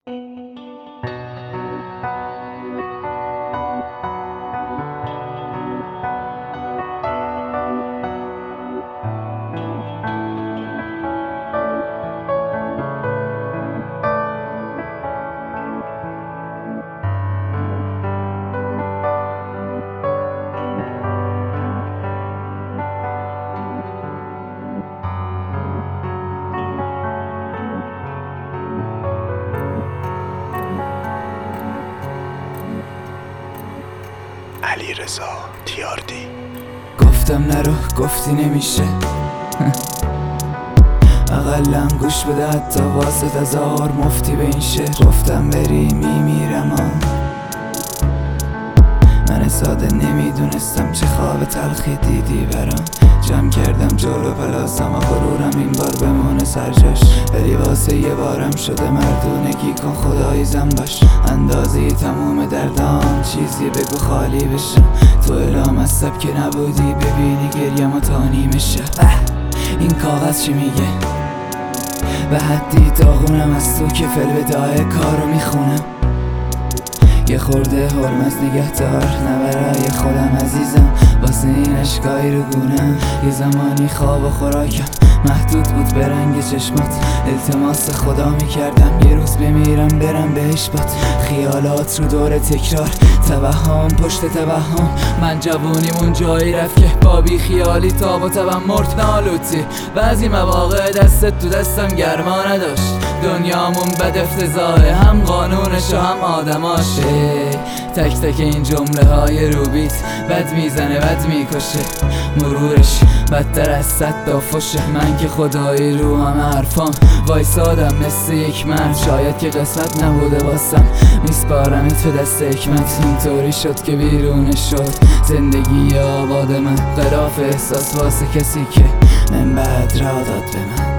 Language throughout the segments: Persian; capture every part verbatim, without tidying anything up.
علیرضا تیاردی. گفتم نرو، گفتی نمیشه. اقلم گوش بده حتی واسه هزار مفتی به این شعر. گفتم بری میمیرم آن من ساده نمیدونستم چه خواب تلخی دیدی برام. جمع کردم جلو پلاسم و غرورم این بار بمونه سرجاش، ولی واسه یه بارم شده مردونگی کن خدایی زن باش. اندازه تموم دردام چیزی بگو خالی بشم. تو الهام از سب که نبودی ببینی گریم و تانی میشه. این کاغذ چی میگه؟ به حدی داغونم از تو که فلودای کارو میخونم. یه خورده حرمت نگه دار نه برای خودم عزیزم، واسه این اشکایی رو گونم. یه زمانی خواب و خوراکم محدود بود به رنگ چشمات. التماس خدا میکردم یه روز بمیرم برم بهش باد. خیالات رو دور تکرار، توهم پشت توهم. من جوونیمون جایی رفت که بابی خیالی تاب و تبم مرد نالوتی. بعضی مواقع دستت تو دستم گرما نداشت. دنیامون بد افتضاحه، هم قانونش و هم آدماشه. تک تک این جمله های روبیت بد میزنه بد میکشه. مرورش بدتر از صد تا فشه. من که خدایی رو هم حرفام وایسادم مثل یک مرد. شاید که قسمت نبوده واسم میسپارمت به دست حکمت. اینطوری شد که بیرون شد زندگی آباد من. غلاف احساس واسه کسی که من بعد را داد به من.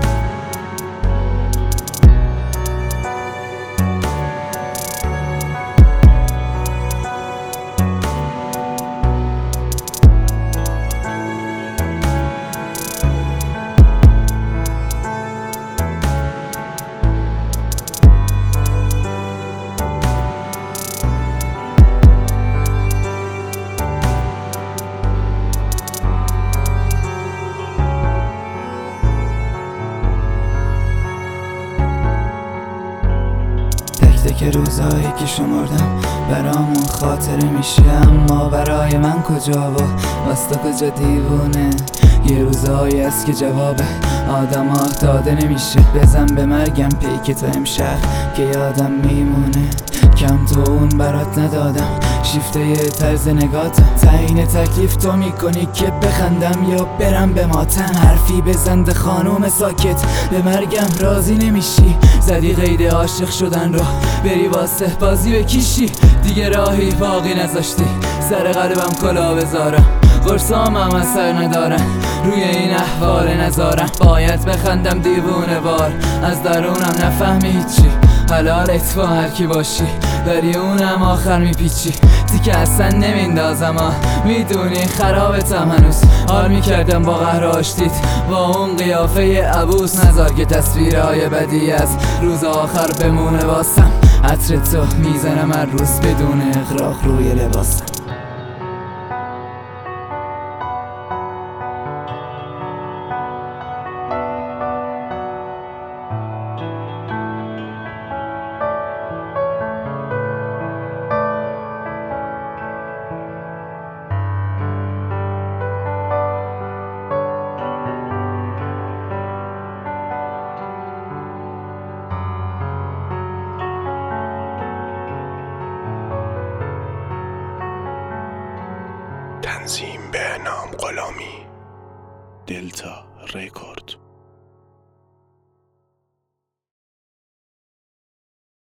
که روزایی که شمردم برامون خاطره میشه، اما برای من کجا و واسه کجا دیوونه. یه روزایی هست که جواب آدم ها داده نمیشه. بزن به مرگم پیک تا امشب که یادم میمونه. کم تو اون برات ندادم شیفته یه طرز نگاتم. تعیین تکلیف تو میکنی که بخندم یا برم به ماتم. حرفی بزنده خانوم ساکت به مرگم راضی نمیشی. زدی قید عاشق شدن رو بری واسه بازی بکشی. دیگه راهی باقی نذاشتی سر قلبم کلا بذارم. قرصام هم اثر ندارن روی این احوال نذارم. باید بخندم دیوونه بار از درونم نفهمی هیچی. حلالت با هر کی باشی ولی اونم آخر میپیچی. دیگه اصلا نمیندازم ها میدونی خرابتم هنوز. حال میکردم با قهر آشتیت با اون قیافه عبوس. نذار که تصویرهای بدی از روز آخر بمونه واسم. عطر تو میزنم هر روز بدون اغراق روی لباسم. تنظیم به نام غلامی، دلتا رکورد.